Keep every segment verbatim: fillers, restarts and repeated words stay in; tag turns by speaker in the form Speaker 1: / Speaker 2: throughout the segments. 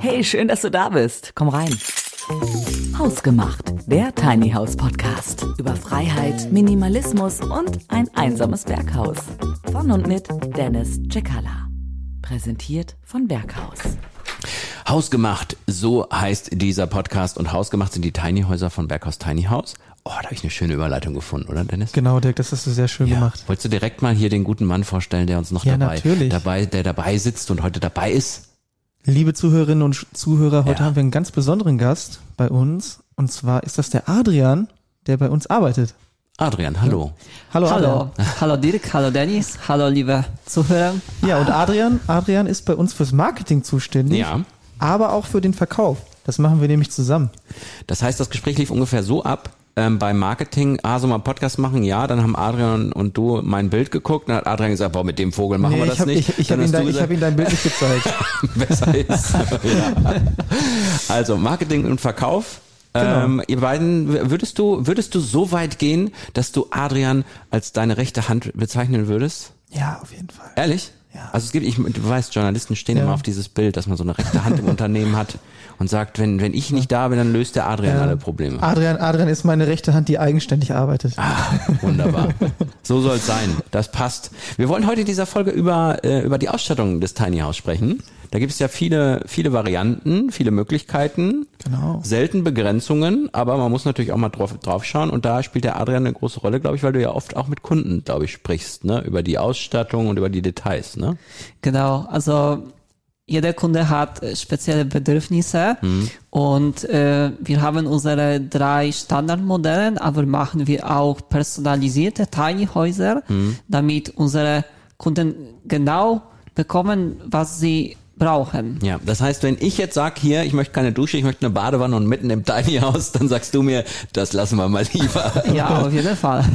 Speaker 1: Hey, schön, dass du da bist. Komm rein. Hausgemacht, der Tiny House Podcast über Freiheit, Minimalismus und ein einsames Berghaus. Von und mit Dennis Cekala. Präsentiert von Berghaus.
Speaker 2: Hausgemacht, so heißt dieser Podcast, und hausgemacht sind die Tiny Häuser von Berghaus Tiny House. Oh, da habe ich eine schöne Überleitung gefunden, oder Dennis?
Speaker 3: Genau, Dirk, das hast du sehr schön
Speaker 2: ja.
Speaker 3: gemacht.
Speaker 2: Wolltest du direkt mal hier den guten Mann vorstellen, der uns noch
Speaker 3: ja,
Speaker 2: dabei,
Speaker 3: natürlich.
Speaker 2: dabei, der dabei sitzt und heute dabei ist?
Speaker 3: Liebe Zuhörerinnen und Zuhörer, heute
Speaker 2: ja.
Speaker 3: haben wir einen ganz besonderen Gast bei uns, und zwar ist das der Adrian, der bei uns arbeitet.
Speaker 2: Adrian, hallo.
Speaker 3: Ja. Hallo,
Speaker 4: hallo,
Speaker 3: Adrian.
Speaker 4: hallo Dirk, hallo Dennis, hallo liebe Zuhörer.
Speaker 3: Ja, und Adrian, Adrian ist bei uns fürs Marketing zuständig,
Speaker 2: ja.
Speaker 3: aber auch für den Verkauf. Das machen wir nämlich zusammen.
Speaker 2: Das heißt, das Gespräch lief ungefähr so ab, ähm, beim Marketing, ah, so mal einen Podcast machen, ja, dann haben Adrian und du mein Bild geguckt, dann hat Adrian gesagt, boah, mit dem Vogel machen
Speaker 3: nee,
Speaker 2: wir das
Speaker 3: ich hab,
Speaker 2: nicht.
Speaker 3: Ich, ich habe ihm, dein, hab ihm dein Bild nicht gezeigt.
Speaker 2: Besser ist. ja. Also Marketing und Verkauf.
Speaker 3: Genau.
Speaker 2: Ähm, ihr beiden, würdest du, würdest du so weit gehen, dass du Adrian als deine rechte Hand bezeichnen würdest?
Speaker 3: Ja, auf jeden Fall.
Speaker 2: Ehrlich?
Speaker 3: Ja.
Speaker 2: Also es gibt, ich, du weißt, Journalisten stehen
Speaker 3: ja.
Speaker 2: immer auf dieses Bild, dass man so eine rechte Hand im Unternehmen hat und sagt, wenn, wenn ich nicht da bin, dann löst der Adrian ja. alle Probleme.
Speaker 3: Adrian, Adrian ist meine rechte Hand, die eigenständig arbeitet.
Speaker 2: Ah, wunderbar. So soll es sein. Das passt. Wir wollen heute in dieser Folge über, äh, über die Ausstattung des Tiny House sprechen. Da gibt es ja viele, viele Varianten, viele Möglichkeiten,
Speaker 3: genau.
Speaker 2: selten Begrenzungen, aber man muss natürlich auch mal drauf, drauf schauen, und da spielt der Adrian eine große Rolle, glaube ich, weil du ja oft auch mit Kunden, glaube ich, sprichst, ne, über die Ausstattung und über die Details, ne?
Speaker 4: Genau, also jeder Kunde hat spezielle Bedürfnisse mhm. und äh, wir haben unsere drei Standardmodelle, aber machen wir auch personalisierte Tiny Häuser, mhm. damit unsere Kunden genau bekommen, was sie brauchen.
Speaker 2: Ja, das heißt, wenn ich jetzt sag, hier, ich möchte keine Dusche, ich möchte eine Badewanne und mitten im Tiny House, dann sagst du mir, das lassen wir mal lieber.
Speaker 4: Ja, auf jeden Fall.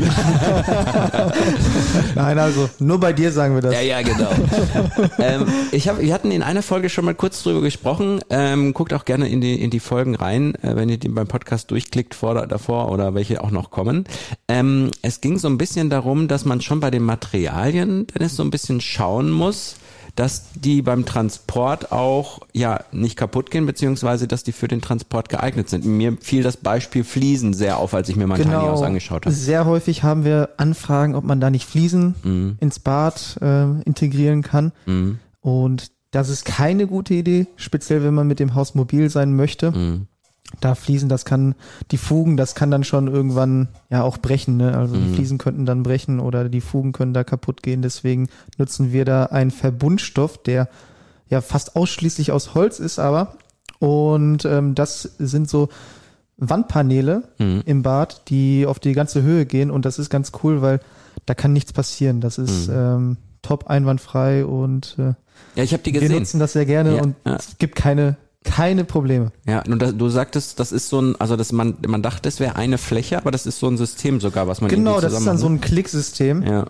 Speaker 3: Nein, also nur bei dir sagen wir das.
Speaker 2: Ja, ja, genau. ähm, ich hab, wir hatten in einer Folge schon mal kurz drüber gesprochen. Ähm, guckt auch gerne in die in die Folgen rein, äh, wenn ihr die beim Podcast durchklickt vor davor oder welche auch noch kommen. Ähm, es ging so ein bisschen darum, dass man schon bei den Materialien, Dennis, so ein bisschen schauen muss, dass die beim Transport auch ja nicht kaputt gehen, beziehungsweise dass die für den Transport geeignet sind. Mir fiel das Beispiel Fliesen sehr auf, als ich mir mein
Speaker 3: genau.
Speaker 2: Tiny House angeschaut habe.
Speaker 3: Sehr häufig haben wir Anfragen, ob man da nicht Fliesen mhm. ins Bad äh, integrieren kann. Mhm. Und das ist keine gute Idee, speziell wenn man mit dem Haus mobil sein möchte. Mhm. Da Fliesen, das kann, die Fugen, das kann dann schon irgendwann ja auch brechen, ne? Also mhm. die Fliesen könnten dann brechen oder die Fugen können da kaputt gehen. Deswegen nutzen wir da einen Verbundstoff, der ja fast ausschließlich aus Holz ist, aber und ähm, das sind so Wandpaneele mhm. im Bad, die auf die ganze Höhe gehen, und das ist ganz cool, weil da kann nichts passieren. Das ist mhm. ähm, top einwandfrei, und äh,
Speaker 2: ja, ich habe die gesehen.
Speaker 3: Wir nutzen das sehr gerne
Speaker 2: ja,
Speaker 3: und
Speaker 2: ja.
Speaker 3: es gibt keine Keine Probleme.
Speaker 2: Ja, und das, du sagtest, das ist so ein, also das man, man dachte, es wäre eine Fläche, aber das ist so ein System sogar, was man
Speaker 3: genau,
Speaker 2: irgendwie
Speaker 3: das ist dann so ein Klicksystem.
Speaker 2: Ja.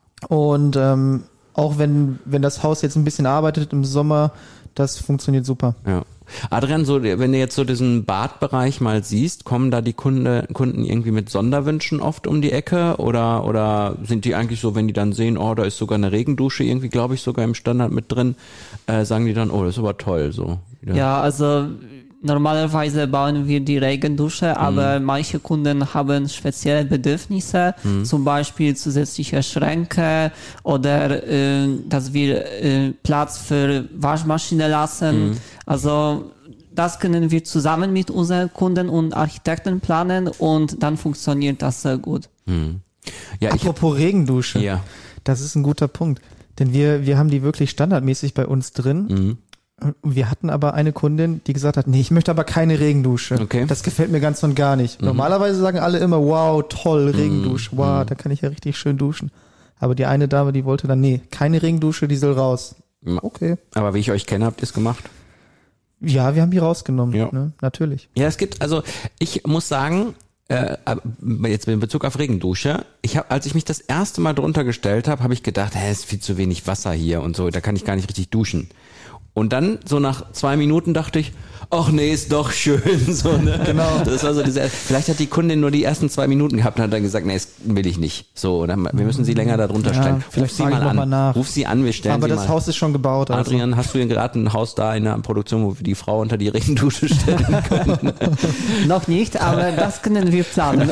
Speaker 3: Und ähm, auch wenn wenn das Haus jetzt ein bisschen arbeitet im Sommer, das funktioniert super.
Speaker 2: Ja. Adrian, so wenn du jetzt so diesen Badbereich mal siehst, kommen da die Kunde, Kunden irgendwie mit Sonderwünschen oft um die Ecke, oder oder sind die eigentlich so, wenn die dann sehen, oh, da ist sogar eine Regendusche irgendwie, glaube ich, sogar im Standard mit drin, äh, sagen die dann, oh, das ist aber toll, so.
Speaker 4: Ja, ja, also normalerweise bauen wir die Regendusche, mhm. aber manche Kunden haben spezielle Bedürfnisse, mhm. zum Beispiel zusätzliche Schränke oder äh, dass wir äh, Platz für Waschmaschine lassen. Mhm. Also das können wir zusammen mit unseren Kunden und Architekten planen, und dann funktioniert das sehr gut.
Speaker 2: Mhm. Ja,
Speaker 3: apropos
Speaker 2: ich,
Speaker 3: Regendusche,
Speaker 2: ja.
Speaker 3: das ist ein guter Punkt, denn wir wir haben die wirklich standardmäßig bei uns drin. Mhm. Wir hatten aber eine Kundin, die gesagt hat, nee, ich möchte aber keine Regendusche.
Speaker 2: Okay.
Speaker 3: Das gefällt mir ganz und gar nicht. Mhm. Normalerweise sagen alle immer, wow, toll, Regendusche, mhm. wow, da kann ich ja richtig schön duschen. Aber die eine Dame, die wollte dann, nee, keine Regendusche, die soll raus. Okay.
Speaker 2: Aber wie ich euch kenne, habt ihr es gemacht?
Speaker 3: Ja, wir haben die rausgenommen,
Speaker 2: ja.
Speaker 3: ne? Natürlich.
Speaker 2: Ja, es gibt, also ich muss sagen, äh, jetzt in Bezug auf Regendusche, ich habe, als ich mich das erste Mal drunter gestellt habe, habe ich gedacht, hä, ist viel zu wenig Wasser hier und so, da kann ich gar nicht richtig duschen. Und dann, so nach zwei Minuten dachte ich, ach nee, ist doch schön. So, ne? Genau. Das war so diese, vielleicht hat die Kundin nur die ersten zwei Minuten gehabt und hat dann gesagt, nee, das will ich nicht. So, oder? Wir müssen sie länger darunter
Speaker 3: Ja,
Speaker 2: stellen.
Speaker 3: vielleicht
Speaker 2: Ruf sie
Speaker 3: frage ich
Speaker 2: mal
Speaker 3: noch
Speaker 2: an.
Speaker 3: mal nach.
Speaker 2: Ruf sie an, wir stellen
Speaker 3: Aber
Speaker 2: sie
Speaker 3: das
Speaker 2: mal.
Speaker 3: Haus ist schon gebaut. Also.
Speaker 2: Adrian, hast du denn gerade ein Haus da in der Produktion, wo wir die Frau unter die Regendusche stellen können?
Speaker 4: Noch nicht, aber das können wir planen.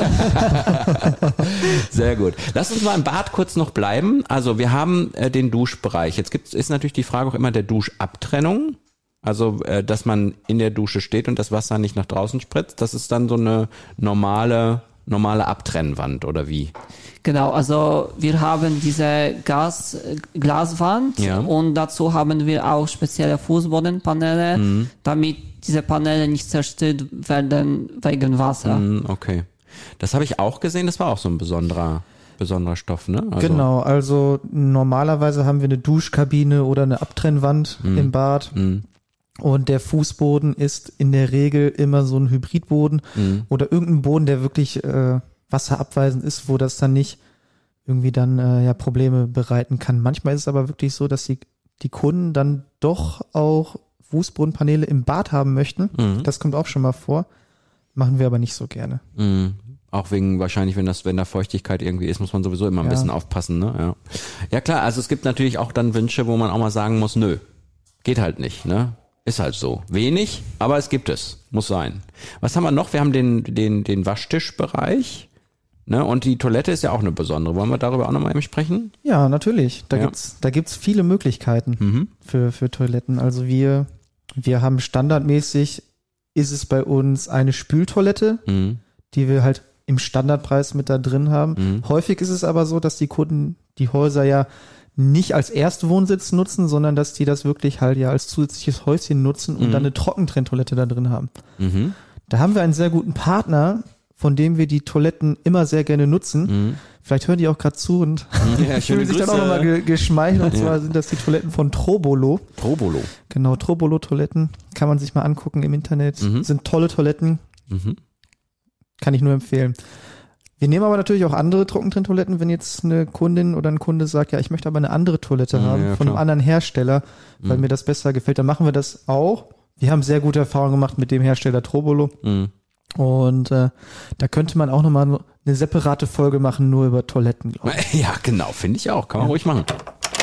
Speaker 2: Sehr gut. Lass uns mal im Bad kurz noch bleiben. Also wir haben äh, den Duschbereich. Jetzt gibt's, ist natürlich die Frage auch immer der Duschabtrennung. Also, äh, dass man in der Dusche steht und das Wasser nicht nach draußen spritzt. Das ist dann so eine normale, normale Abtrennwand oder wie?
Speaker 4: Genau, also wir haben diese Gas, Glaswand
Speaker 2: Ja.
Speaker 4: und dazu haben wir auch spezielle Fußbodenpaneele,
Speaker 2: Mhm.
Speaker 4: damit diese Paneele nicht zerstört werden wegen Wasser.
Speaker 2: Mm, okay. Das habe ich auch gesehen. Das war auch so ein besonderer, besonderer Stoff, ne? Also,
Speaker 3: Genau, also normalerweise haben wir eine Duschkabine oder eine Abtrennwand
Speaker 2: Mhm.
Speaker 3: im Bad.
Speaker 2: Mm,
Speaker 3: Und der Fußboden ist in der Regel immer so ein Hybridboden
Speaker 2: mm,
Speaker 3: oder irgendein Boden, der wirklich äh, wasserabweisend ist, wo das dann nicht irgendwie dann äh, ja Probleme bereiten kann. Manchmal ist es aber wirklich so, dass die, die Kunden dann doch auch Fußbodenpaneele im Bad haben möchten.
Speaker 2: Mhm.
Speaker 3: Das kommt auch schon mal vor. Machen wir aber nicht so gerne.
Speaker 2: mm. Auch wegen, wahrscheinlich, wenn das, wenn da Feuchtigkeit irgendwie ist, muss man sowieso immer ein
Speaker 3: Ja.
Speaker 2: bisschen aufpassen, ne? Ja. Ja klar, also es gibt natürlich auch dann Wünsche, wo man auch mal sagen muss, nö, geht halt nicht, ne? Ist halt so. Wenig, aber es gibt es. Muss sein. Was haben wir noch? Wir haben den, den, den Waschtischbereich. Ne? Und die Toilette ist ja auch eine besondere. Wollen wir darüber auch nochmal eben sprechen?
Speaker 3: Ja, natürlich. Da
Speaker 2: Ja.
Speaker 3: gibt's, da gibt's viele Möglichkeiten
Speaker 2: Mhm.
Speaker 3: für, für Toiletten. Also wir, wir haben standardmäßig, ist es bei uns eine Spültoilette,
Speaker 2: Mhm.
Speaker 3: die wir halt im Standardpreis mit da drin haben.
Speaker 2: Mhm.
Speaker 3: Häufig ist es aber so, dass die Kunden die Häuser ja nicht als Erstwohnsitz nutzen, sondern dass die das wirklich halt ja als zusätzliches Häuschen nutzen und
Speaker 2: Mhm.
Speaker 3: dann eine Trockentrenntoilette da drin haben.
Speaker 2: Mhm.
Speaker 3: Da haben wir einen sehr guten Partner, von dem wir die Toiletten immer sehr gerne nutzen.
Speaker 2: Mhm.
Speaker 3: Vielleicht hören die auch gerade zu und
Speaker 2: Ja, schöne
Speaker 3: fühlen sich dann auch
Speaker 2: Grüße.
Speaker 3: nochmal ge geschmeichelt. Und
Speaker 2: Ja.
Speaker 3: zwar sind das die Toiletten von Trobolo.
Speaker 2: Trobolo.
Speaker 3: Genau, Trobolo-Toiletten. Kann man sich mal angucken im Internet.
Speaker 2: Mhm.
Speaker 3: Sind tolle Toiletten.
Speaker 2: Mhm.
Speaker 3: Kann ich nur empfehlen. Wir nehmen aber natürlich auch andere Trockentrenntoiletten, wenn jetzt eine Kundin oder ein Kunde sagt, ja, ich möchte aber eine andere Toilette
Speaker 2: Ja,
Speaker 3: haben
Speaker 2: ja,
Speaker 3: von einem
Speaker 2: klar.
Speaker 3: anderen Hersteller, weil
Speaker 2: Mhm.
Speaker 3: mir das besser gefällt. Dann machen wir das auch. Wir haben sehr gute Erfahrungen gemacht mit dem Hersteller Trobolo.
Speaker 2: Mhm.
Speaker 3: Und äh, da könnte man auch nochmal eine separate Folge machen, nur über Toiletten, glaube ich.
Speaker 2: Ja, genau, finde ich auch. Kann man ruhig machen.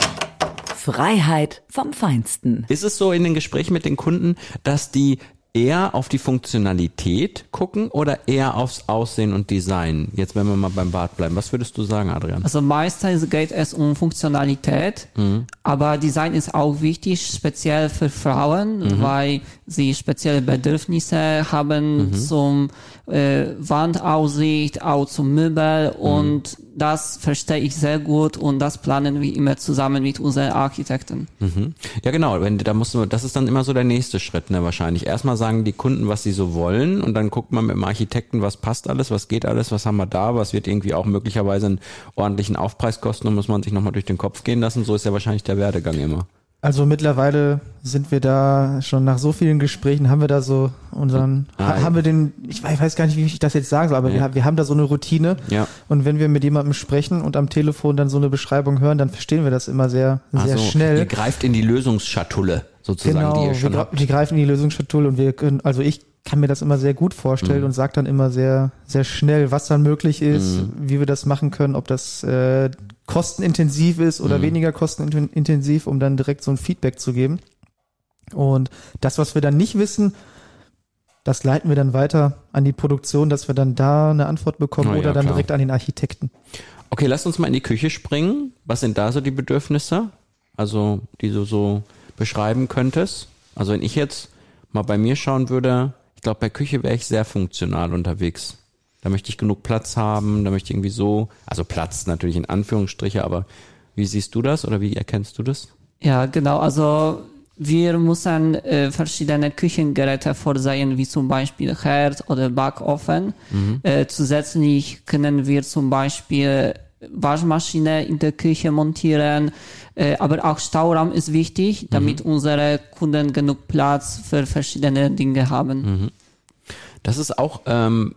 Speaker 1: Freiheit vom Feinsten.
Speaker 2: Ist es so in den Gesprächen mit den Kunden, dass die eher auf die Funktionalität gucken oder eher aufs Aussehen und Design? Jetzt, wenn wir mal beim Bad bleiben. Was würdest du sagen, Adrian?
Speaker 4: Also meistens geht es um Funktionalität,
Speaker 2: Mhm.
Speaker 4: aber Design ist auch wichtig, speziell für Frauen,
Speaker 2: Mhm.
Speaker 4: weil sie spezielle Bedürfnisse haben
Speaker 2: Mhm.
Speaker 4: zum äh, Wandaussicht, auch zum Möbel und das verstehe ich sehr gut und das planen wir immer zusammen mit unseren Architekten.
Speaker 2: Mhm. Ja, genau. Wenn, da musst du, das ist dann immer so der nächste Schritt, ne, wahrscheinlich. Erstmal sagen die Kunden, was sie so wollen und dann guckt man mit dem Architekten, was passt alles, was geht alles, was haben wir da, was wird irgendwie auch möglicherweise einen ordentlichen Aufpreis kosten und muss man sich nochmal durch den Kopf gehen lassen. So ist ja wahrscheinlich der Werdegang immer.
Speaker 3: Also mittlerweile sind wir da schon nach so vielen Gesprächen, haben wir da so unseren,
Speaker 2: Ah,
Speaker 3: ha,
Speaker 2: ja.
Speaker 3: haben wir den, ich weiß, ich weiß gar nicht, wie ich das jetzt sagen soll, aber
Speaker 2: Ja.
Speaker 3: wir, wir haben da so eine Routine.
Speaker 2: Ja.
Speaker 3: Und wenn wir mit jemandem sprechen und am Telefon dann so eine Beschreibung hören, dann verstehen wir das immer sehr, sehr
Speaker 2: Ach so,
Speaker 3: schnell.
Speaker 2: Ihr greift in die Lösungsschatulle sozusagen,
Speaker 3: Genau,
Speaker 2: die ihr
Speaker 3: wir,
Speaker 2: schon
Speaker 3: gre-
Speaker 2: habt.
Speaker 3: wir greifen in die Lösungsschatulle und wir können, also ich kann mir das immer sehr gut vorstellen
Speaker 2: Mhm.
Speaker 3: und sage dann immer sehr, sehr schnell, was dann möglich ist,
Speaker 2: Mhm.
Speaker 3: wie wir das machen können, ob das äh, kostenintensiv ist oder
Speaker 2: Mhm.
Speaker 3: weniger kostenintensiv, um dann direkt so ein Feedback zu geben. Und das, was wir dann nicht wissen, das leiten wir dann weiter an die Produktion, dass wir dann da eine Antwort bekommen
Speaker 2: Na ja,
Speaker 3: oder dann
Speaker 2: klar.
Speaker 3: direkt an den Architekten.
Speaker 2: Okay, lass uns mal in die Küche springen. Was sind da so die Bedürfnisse? Also, die du so beschreiben könntest? Also, wenn ich jetzt mal bei mir schauen würde, ich glaube, bei Küche wäre ich sehr funktional unterwegs. Da möchte ich genug Platz haben, da möchte ich irgendwie so, also Platz natürlich in Anführungsstriche, aber wie siehst du das oder wie erkennst du das?
Speaker 4: Ja, genau, also wir müssen äh, verschiedene Küchengeräte vorsehen, wie zum Beispiel Herd oder Backofen.
Speaker 2: Mhm.
Speaker 4: Äh, zusätzlich können wir zum Beispiel Waschmaschine in der Küche montieren, äh, aber auch Stauraum ist wichtig, damit
Speaker 2: Mhm.
Speaker 4: unsere Kunden genug Platz für verschiedene Dinge haben.
Speaker 2: Mhm. Das ist auch, ähm,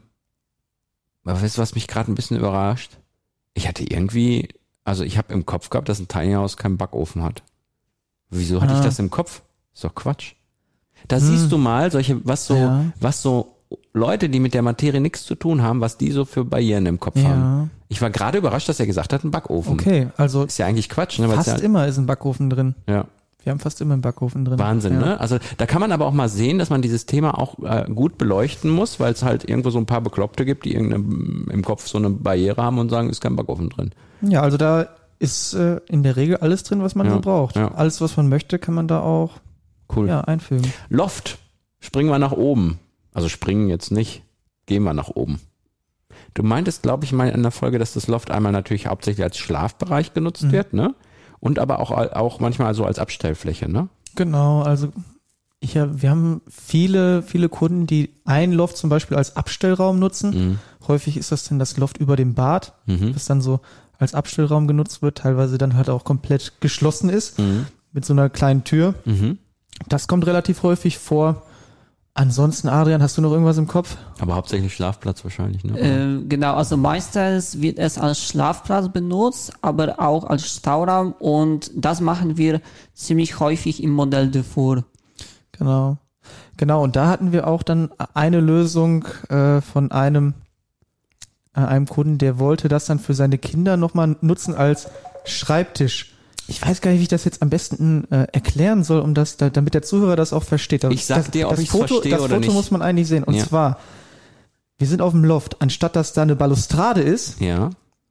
Speaker 2: aber weißt du, was mich gerade ein bisschen überrascht? Ich hatte irgendwie, also ich habe im Kopf gehabt, dass ein Tiny House keinen Backofen hat. Wieso hatte
Speaker 3: Ah.
Speaker 2: ich das im Kopf? Ist doch Quatsch. Da hm. siehst du mal solche, was so,
Speaker 3: ja.
Speaker 2: was so Leute, die mit der Materie nichts zu tun haben, was die so für Barrieren im Kopf
Speaker 3: ja.
Speaker 2: haben. Ich war gerade überrascht, dass er gesagt hat, ein Backofen.
Speaker 3: Okay, also
Speaker 2: ist ja eigentlich Quatsch, ne?
Speaker 3: Fast
Speaker 2: ja,
Speaker 3: immer ist ein Backofen drin.
Speaker 2: Ja.
Speaker 3: Wir haben fast immer einen Backofen drin.
Speaker 2: Wahnsinn, ja. ne? Also da kann man aber auch mal sehen, dass man dieses Thema auch äh, gut beleuchten muss, weil es halt irgendwo so ein paar Bekloppte gibt, die irgendeine, im Kopf so eine Barriere haben und sagen, ist kein Backofen drin.
Speaker 3: Ja, also da ist äh, in der Regel alles drin, was man
Speaker 2: ja.
Speaker 3: so braucht.
Speaker 2: Ja.
Speaker 3: Alles, was man möchte, kann man da auch
Speaker 2: cool.
Speaker 3: ja, einfügen.
Speaker 2: Loft, springen wir nach oben. Also springen jetzt nicht, gehen wir nach oben. Du meintest, glaube ich, mal in der Folge, dass das Loft einmal natürlich hauptsächlich als Schlafbereich genutzt mhm. wird, ne? Und aber auch, auch manchmal so als Abstellfläche, ne?
Speaker 3: Genau, also ich, wir haben viele, viele Kunden, die ein Loft zum Beispiel als Abstellraum nutzen. Mhm. Häufig ist das dann das Loft über dem Bad, mhm. das dann so als Abstellraum genutzt wird, teilweise dann halt auch komplett geschlossen ist, mhm. mit so einer kleinen Tür. Mhm. Das kommt relativ häufig vor. Ansonsten, Adrian, hast du noch irgendwas im Kopf?
Speaker 2: Aber hauptsächlich Schlafplatz wahrscheinlich, ne?
Speaker 4: Äh, genau, also meistens wird es als Schlafplatz benutzt, aber auch als Stauraum und das machen wir ziemlich häufig im Modell Dufour.
Speaker 3: Genau. Genau, und da hatten wir auch dann eine Lösung äh, von einem, äh, einem Kunden, der wollte das dann für seine Kinder nochmal nutzen als Schreibtisch. Ich weiß gar nicht, wie ich das jetzt am besten äh, erklären soll, um das, da, damit der Zuhörer das auch versteht. Das,
Speaker 2: ich sag
Speaker 3: das,
Speaker 2: dir, ob ich es verstehe oder nicht.
Speaker 3: Das Foto muss man eigentlich sehen. Und
Speaker 2: ja.
Speaker 3: zwar, wir sind auf dem Loft. Anstatt dass da eine Balustrade ist,
Speaker 2: ja.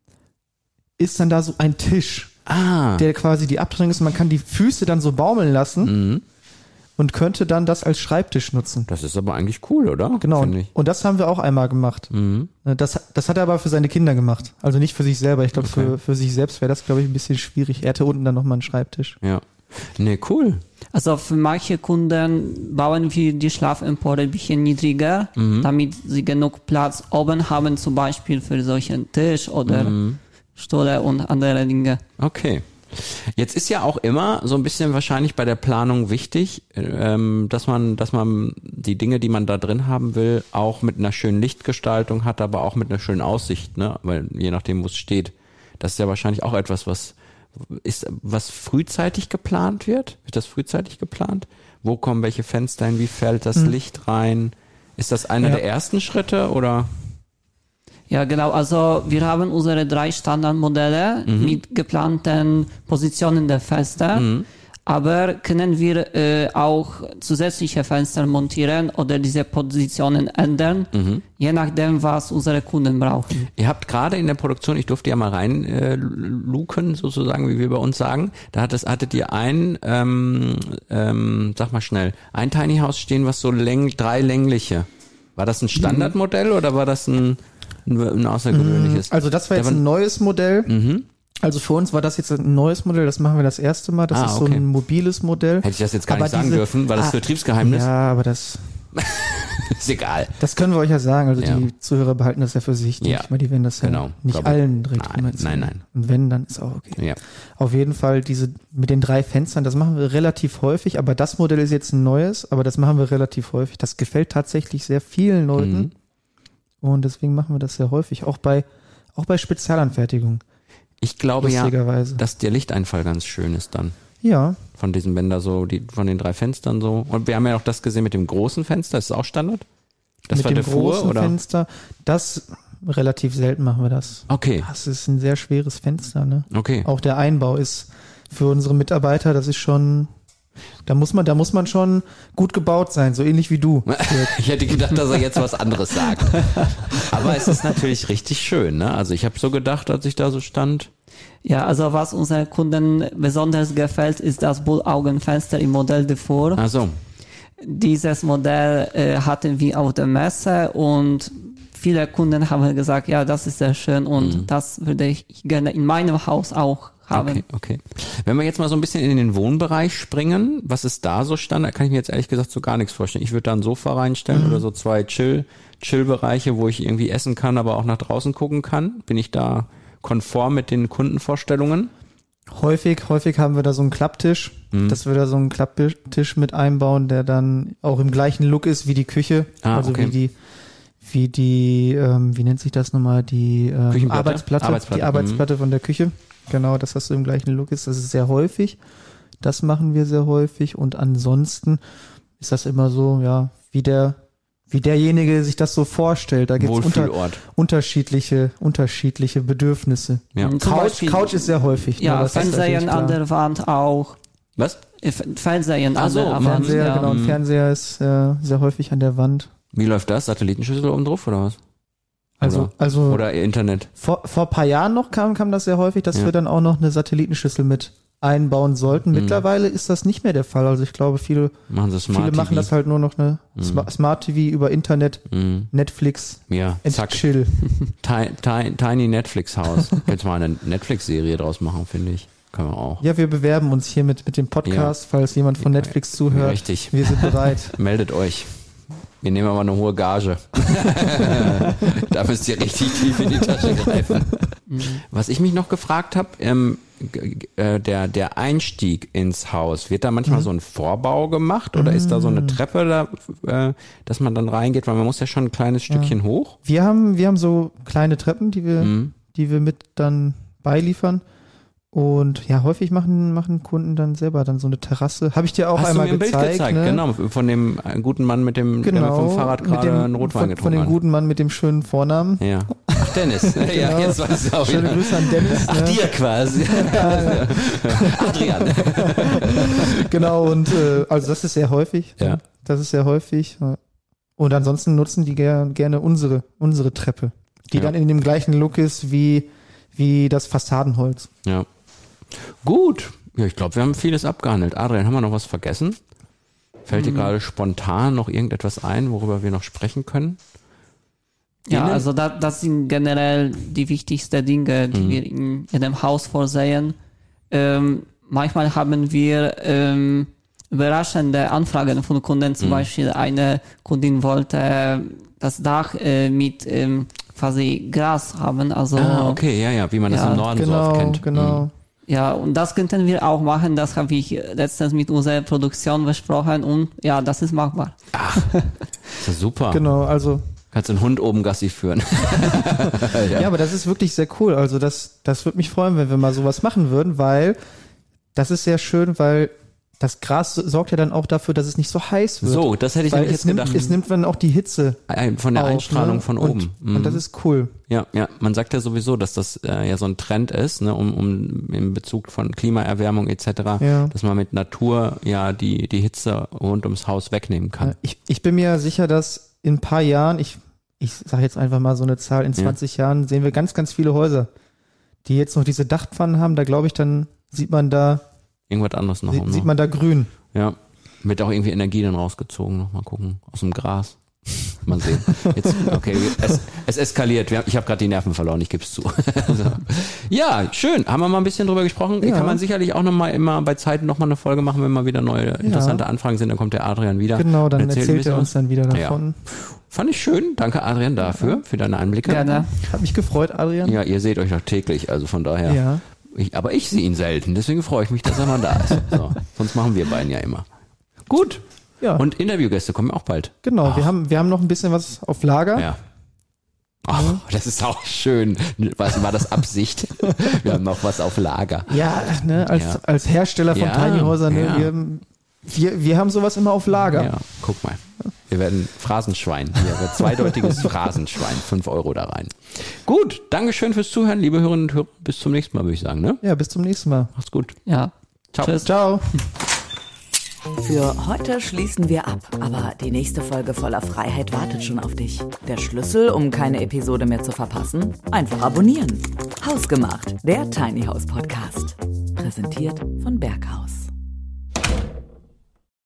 Speaker 3: ist dann da so ein Tisch,
Speaker 2: ah.
Speaker 3: der quasi die Abtrennung ist. Man kann die Füße dann so baumeln lassen
Speaker 2: mhm.
Speaker 3: und könnte dann das als Schreibtisch nutzen.
Speaker 2: Das ist aber eigentlich cool, oder?
Speaker 3: Genau. Und, und das haben wir auch einmal gemacht.
Speaker 2: Mhm.
Speaker 3: Das, das hat er aber für seine Kinder gemacht. Also nicht für sich selber. Ich glaube,
Speaker 2: okay.
Speaker 3: für, für sich selbst wäre das, glaube ich, ein bisschen schwierig. Er hätte unten dann nochmal einen Schreibtisch.
Speaker 2: Ja. Nee, cool.
Speaker 4: Also für manche Kunden bauen wir die Schlafempore ein bisschen niedriger, mhm. damit sie genug Platz oben haben, zum Beispiel für solchen Tisch oder mhm. Stühle und andere Dinge.
Speaker 2: Okay. Jetzt ist ja auch immer so ein bisschen wahrscheinlich bei der Planung wichtig, ähm, dass man, dass man die Dinge, die man da drin haben will, auch mit einer schönen Lichtgestaltung hat, aber auch mit einer schönen Aussicht, ne? Weil je nachdem, wo es steht, das ist ja wahrscheinlich auch etwas, was ist, was frühzeitig geplant wird. Wird das frühzeitig geplant? Wo kommen welche Fenster hin? Wie fällt das hm. Licht rein? Ist das einer ja. der ersten Schritte oder?
Speaker 4: Ja, genau. Also wir haben unsere drei Standardmodelle mhm. mit geplanten Positionen der Fenster, mhm. aber können wir äh, auch zusätzliche Fenster montieren oder diese Positionen ändern, mhm. je nachdem, was unsere Kunden brauchen.
Speaker 2: Ihr habt gerade in der Produktion, ich durfte ja mal rein äh, luken, sozusagen, wie wir bei uns sagen, da hat es, hattet ihr ein, ähm, ähm, sag mal schnell, ein Tiny House stehen, was so läng, drei längliche. War das ein Standardmodell mhm. oder war das ein ein außergewöhnliches?
Speaker 3: Also das war jetzt ein neues Modell. Mhm. Also für uns war das jetzt ein neues Modell, das machen wir das erste Mal. Das
Speaker 2: ah,
Speaker 3: ist
Speaker 2: okay.
Speaker 3: so ein mobiles Modell.
Speaker 2: Hätte ich das jetzt gar
Speaker 3: aber
Speaker 2: nicht sagen
Speaker 3: diese,
Speaker 2: dürfen, war das
Speaker 3: ah,
Speaker 2: Vertriebsgeheimnis?
Speaker 3: Ja, aber das
Speaker 2: ist egal.
Speaker 3: Das können wir euch ja sagen. Also
Speaker 2: ja.
Speaker 3: die Zuhörer behalten das ja für sich.
Speaker 2: Ja.
Speaker 3: Ich meine, die werden das ja
Speaker 2: genau.
Speaker 3: nicht
Speaker 2: Glaube
Speaker 3: allen direkt
Speaker 2: nein, nein, nein.
Speaker 3: Und wenn, dann ist auch okay.
Speaker 2: Ja.
Speaker 3: Auf jeden Fall diese mit den drei Fenstern, das machen wir relativ häufig. Aber das Modell ist jetzt ein neues, aber das machen wir relativ häufig. Das gefällt tatsächlich sehr vielen Leuten.
Speaker 2: Mhm.
Speaker 3: Und deswegen machen wir das sehr häufig, auch bei, auch bei Spezialanfertigung.
Speaker 2: Ich glaube ja, dass der Lichteinfall ganz schön ist dann.
Speaker 3: Ja.
Speaker 2: Von diesem Bänder so, die, von den drei Fenstern so. Und wir haben ja auch das gesehen mit dem großen Fenster, ist das auch Standard? Das
Speaker 3: mit
Speaker 2: war
Speaker 3: dem
Speaker 2: der Fuhr,
Speaker 3: großen
Speaker 2: oder?
Speaker 3: Fenster, das relativ selten machen wir das.
Speaker 2: Okay.
Speaker 3: Das ist ein sehr schweres Fenster, ne?
Speaker 2: Okay.
Speaker 3: Auch der Einbau ist für unsere Mitarbeiter, das ist schon, da muss man, da muss man schon gut gebaut sein, so ähnlich wie du.
Speaker 2: Ich hätte gedacht, dass er jetzt was anderes sagt. Aber es ist natürlich richtig schön, ne? Also ich habe so gedacht, als ich da so stand.
Speaker 4: Ja, also was unseren Kunden besonders gefällt, ist das Bullaugenfenster im Modell Dufour.
Speaker 2: Ach so.
Speaker 4: Dieses Modell äh, hatten wir auf der Messe und viele Kunden haben gesagt, ja, das ist sehr schön und mhm. das würde ich gerne in meinem Haus auch haben.
Speaker 2: Okay, okay. Wenn wir jetzt mal so ein bisschen in den Wohnbereich springen, was ist da so Standard? Kann ich mir jetzt ehrlich gesagt so gar nichts vorstellen. Ich würde da ein Sofa reinstellen mhm. oder so zwei Chill, Chill-Bereiche, wo ich irgendwie essen kann, aber auch nach draußen gucken kann. Bin ich da konform mit den Kundenvorstellungen?
Speaker 3: Häufig, häufig haben wir da so einen Klapptisch, mhm. dass wir da so einen Klapptisch mit einbauen, der dann auch im gleichen Look ist wie die Küche.
Speaker 2: Ah,
Speaker 3: also
Speaker 2: okay.
Speaker 3: wie die, wie die, ähm, wie nennt sich das nochmal, die ähm, Arbeitsplatte,
Speaker 2: Arbeitsplatte,
Speaker 3: die Arbeitsplatte mhm. von der Küche. Genau, dass das so im gleichen Look ist. Das ist sehr häufig. Das machen wir sehr häufig. Und ansonsten ist das immer so, ja, wie der, wie derjenige sich das so vorstellt. Da gibt es unter, unterschiedliche, unterschiedliche Bedürfnisse.
Speaker 2: Ja.
Speaker 3: Couch, Beispiel, Couch ist sehr häufig.
Speaker 4: Ja, ne, Fernsehen an der Wand auch.
Speaker 2: Was?
Speaker 4: Fernsehen an
Speaker 2: so,
Speaker 4: der Wand.
Speaker 3: Fernseher,
Speaker 4: ja.
Speaker 3: genau. Ein Fernseher ist äh, sehr häufig an der Wand.
Speaker 2: Wie läuft das? Satellitenschüssel oben drauf oder was?
Speaker 3: Also,
Speaker 2: oder,
Speaker 3: also
Speaker 2: oder Internet?
Speaker 3: Vor, vor ein paar Jahren noch kam, kam das sehr häufig, dass ja. wir dann auch noch eine Satellitenschüssel mit einbauen sollten. Mhm. Mittlerweile ist das nicht mehr der Fall. Also ich glaube, viele
Speaker 2: machen, sie Smart
Speaker 3: viele machen
Speaker 2: T V.
Speaker 3: Das halt nur noch eine mhm. Smart T V über Internet, mhm. Netflix,
Speaker 2: ja, zack.
Speaker 3: Chill.
Speaker 2: Tiny, tiny, tiny Netflix Haus. Könntest mal eine Netflix-Serie draus machen, finde ich. Können wir auch.
Speaker 3: Ja, wir bewerben uns hier mit, mit dem Podcast, ja. falls jemand von Netflix zuhört.
Speaker 2: Richtig.
Speaker 3: Wir sind bereit.
Speaker 2: Meldet euch. Wir nehmen aber eine hohe Gage. Da müsst ihr richtig tief in die Tasche greifen. Mhm. Was ich mich noch gefragt habe, ähm, äh, der, der Einstieg ins Haus, wird da manchmal mhm. so ein Vorbau gemacht oder mhm. ist da so eine Treppe, da, äh, dass man dann reingeht? Weil man muss ja schon ein kleines Stückchen ja. hoch.
Speaker 3: Wir haben, wir haben so kleine Treppen, die wir, mhm. die wir mit dann beiliefern. Und ja, häufig machen, machen Kunden dann selber dann so eine Terrasse. Habe ich dir auch
Speaker 2: Hast
Speaker 3: einmal
Speaker 2: du mir ein
Speaker 3: gezeigt.
Speaker 2: Bild gezeigt,
Speaker 3: ne?
Speaker 2: genau, von dem guten Mann mit dem,
Speaker 3: genau,
Speaker 2: der vom Fahrrad gerade einen Rotwein
Speaker 3: von,
Speaker 2: getrunken
Speaker 3: Von dem
Speaker 2: hat.
Speaker 3: guten Mann mit dem schönen Vornamen.
Speaker 2: Ja. Ach, Dennis.
Speaker 3: Genau.
Speaker 2: Ja, jetzt weiß ich auch
Speaker 3: Schöne
Speaker 2: wieder.
Speaker 3: Grüße an Dennis.
Speaker 2: Ach,
Speaker 3: ne?
Speaker 2: dir quasi. Adrian.
Speaker 3: Genau, und äh, also das ist sehr häufig.
Speaker 2: Ja.
Speaker 3: Das ist sehr häufig. Und ansonsten nutzen die ger gerne unsere, unsere Treppe, die ja. dann in dem gleichen Look ist wie, wie das Fassadenholz.
Speaker 2: Ja. Gut. Ja, ich glaube, wir haben vieles abgehandelt. Adrian, haben wir noch was vergessen? Fällt dir mhm. gerade spontan noch irgendetwas ein, worüber wir noch sprechen können?
Speaker 4: Ja,
Speaker 2: Innen?
Speaker 4: also da, das sind generell die wichtigsten Dinge, die mhm. wir in jedem Haus vorsehen. Ähm, manchmal haben wir ähm, überraschende Anfragen von Kunden. Zum mhm. Beispiel eine Kundin wollte das Dach äh, mit ähm, quasi Gras haben. Also,
Speaker 2: ah, okay, ja, ja, wie man
Speaker 4: ja,
Speaker 2: das im Norden
Speaker 3: genau,
Speaker 2: so oft kennt.
Speaker 3: Genau.
Speaker 2: Mhm.
Speaker 4: Ja, und das könnten wir auch machen. Das habe ich letztens mit unserer Produktion besprochen und ja, das ist machbar.
Speaker 2: Ach, ist ja super.
Speaker 3: Genau, also
Speaker 2: kannst den Hund oben Gassi führen.
Speaker 3: ja. ja, aber das ist wirklich sehr cool. Also das, das würde mich freuen, wenn wir mal sowas machen würden, weil das ist sehr schön, weil das Gras sorgt ja dann auch dafür, dass es nicht so heiß wird.
Speaker 2: So, das hätte ich nämlich jetzt
Speaker 3: nimmt,
Speaker 2: gedacht.
Speaker 3: Es nimmt dann auch die Hitze
Speaker 2: von der
Speaker 3: auf,
Speaker 2: Einstrahlung
Speaker 3: ne?
Speaker 2: von
Speaker 3: und,
Speaker 2: oben.
Speaker 3: Mhm. Und das ist cool.
Speaker 2: Ja, ja. Man sagt ja sowieso, dass das äh, ja so ein Trend ist, ne, um, um in Bezug von Klimaerwärmung et cetera,
Speaker 3: ja.
Speaker 2: dass man mit Natur ja die die Hitze rund ums Haus wegnehmen kann.
Speaker 3: Ich, ich bin mir sicher, dass in ein paar Jahren, ich ich sage jetzt einfach mal so eine Zahl, in zwanzig ja. Jahren sehen wir ganz, ganz viele Häuser, die jetzt noch diese Dachpfannen haben. Da glaube ich, dann sieht man da
Speaker 2: irgendwas anderes noch.
Speaker 3: Sie, sieht man da grün.
Speaker 2: Ja, wird auch irgendwie Energie dann rausgezogen, noch mal gucken, aus dem Gras. Mal sehen. Jetzt, okay, es, es eskaliert. Ich habe gerade die Nerven verloren, ich gebe es zu. Also, ja, schön. Haben wir mal ein bisschen drüber gesprochen. Ja. Kann man sicherlich auch noch mal immer bei Zeiten noch mal eine Folge machen, wenn mal wieder neue interessante ja. Anfragen sind. Dann kommt der Adrian wieder.
Speaker 3: Genau, dann erzählt, erzählt er uns dann wieder davon.
Speaker 2: Ja. Fand ich schön. Danke, Adrian, dafür, ja. für deine Einblicke.
Speaker 4: Gerne.
Speaker 3: Hat mich gefreut, Adrian.
Speaker 2: Ja, ihr seht euch doch täglich, also von daher.
Speaker 3: Ja.
Speaker 2: Ich, aber ich sehe ihn selten, deswegen freue ich mich, dass er mal da ist. So, sonst machen wir beiden ja immer. Gut.
Speaker 3: Ja.
Speaker 2: Und Interviewgäste kommen auch bald.
Speaker 3: Genau,
Speaker 2: Ach.
Speaker 3: wir haben, wir haben noch ein bisschen was auf Lager.
Speaker 2: Ja. Ach, mhm. Das ist auch schön. Was war das Absicht? Wir haben noch was auf Lager.
Speaker 3: Ja, ne, als, ja. als Hersteller von ja, Tiny Häusern, ne, ja. wir, wir, wir haben sowas immer auf Lager.
Speaker 2: Ja, guck mal. Wir werden Phrasenschwein. Hier wird zweideutiges Phrasenschwein. Fünf Euro da rein. Gut, Dankeschön fürs Zuhören, liebe Hörerinnen und Hörer. Bis zum nächsten Mal, würde ich sagen. Ne?
Speaker 3: Ja, bis zum nächsten Mal.
Speaker 2: Macht's gut.
Speaker 4: Ja.
Speaker 2: Ciao.
Speaker 3: Tschüss. Ciao.
Speaker 1: Für heute schließen wir ab, aber die nächste Folge voller Freiheit wartet schon auf dich. Der Schlüssel, um keine Episode mehr zu verpassen? Einfach abonnieren. Hausgemacht, der Tiny House Podcast. Präsentiert von Berghaus.